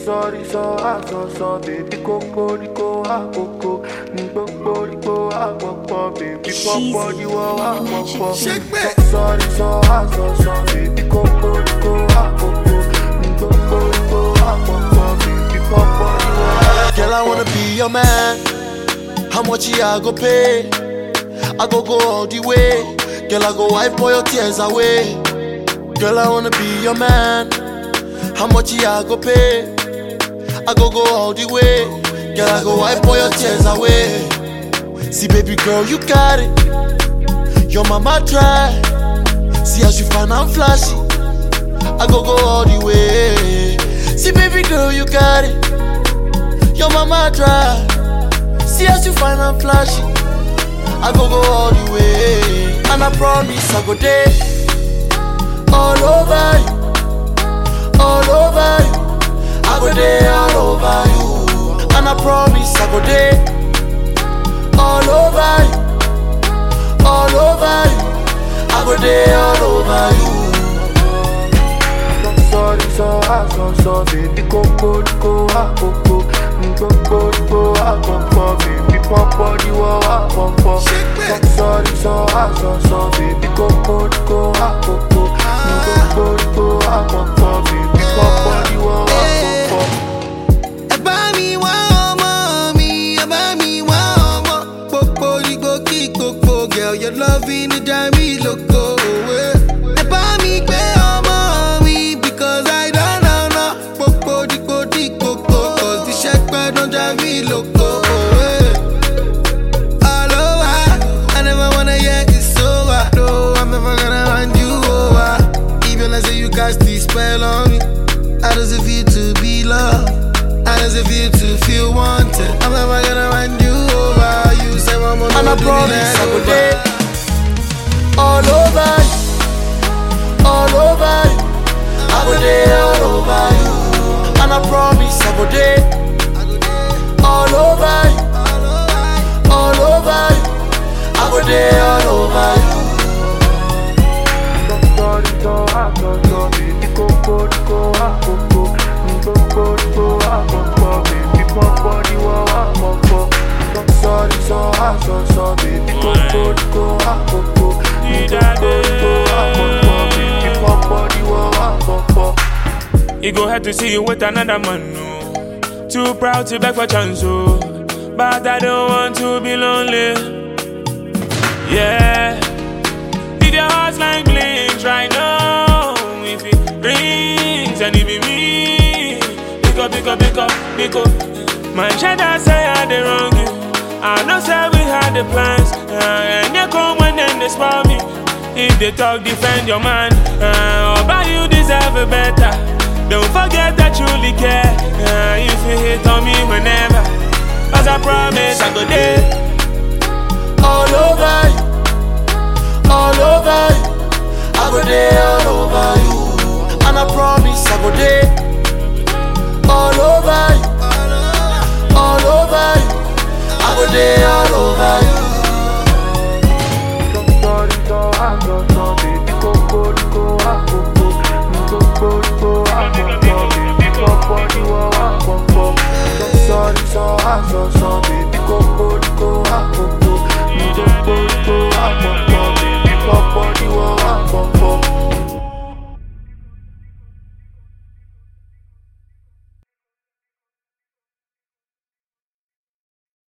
Sorry, so, baby, coco, baby, papa, you are Shake back. Sorry, so, baby, coco, baby, papa, you are. Girl, I wanna be your man. How much I go pay? I go all the way. Girl, I go wipe all your tears away. Girl, I wanna be your man. How much I go pay? I go all the way. Girl, I go wipe all your tears away. See, baby girl, you got it. Your mama try. See as you fine and flashy. I go all the way. See, baby girl, you got it. Your mama try. See as you fine and flashy. I go all the way. And I promise I go there. All over you. All over you. I go there all over you. And I promise I go there. All over you. All over you. I go there all over you. Sorry, so, baby, coco, baby, papa, you are papa. Sorry, so, baby, coco, baby, papa, you are papa. About me, wow, mommy, about me, wow, popo, you go kick, coco, girl, your loving it drive me loco. About me, mommy, because I don't know, popo, you go kick, coco, cause the check don't drive me loco. All over, I never wanna hear it's over. No, I'm never gonna hand you over. Even as you cast the spell on me, how does it feel to be loved? How does it feel to feel wanted? I'm never gonna run you over. You say one more, and I promise I go there. All over you, all over you. I go there all over you. And I promise I go there. All over you, all over you. I go there all over you. So, baby, coco, baby, papa, you are papa. Sorry, so, baby, coco, baby, papa, you are papa. You go have to see you with another man, no. Too proud to beg for chance, oh. But I don't want to be lonely. Yeah. If your heart's like blinks right now, if it rings and it be me, pick up. My shadow say I did wrong you. I know say we had the plans, and you come when then they spoil me. If they talk, defend your man, but you deserve it better. Don't forget that you truly care. If you hit on me whenever, as I promise I go there. All over you, all over you. I go there all over you. And I promise I go there. All over you, all over you. I go there